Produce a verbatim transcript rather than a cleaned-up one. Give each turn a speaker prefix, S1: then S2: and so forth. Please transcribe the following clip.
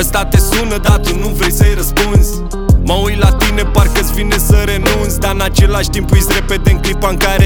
S1: ăsta te sună, dar tu nu vrei să-i răspunzi. Mă uit la tine, parcă-ți vine să renunți, dar în același timp uiți repede în clipa în care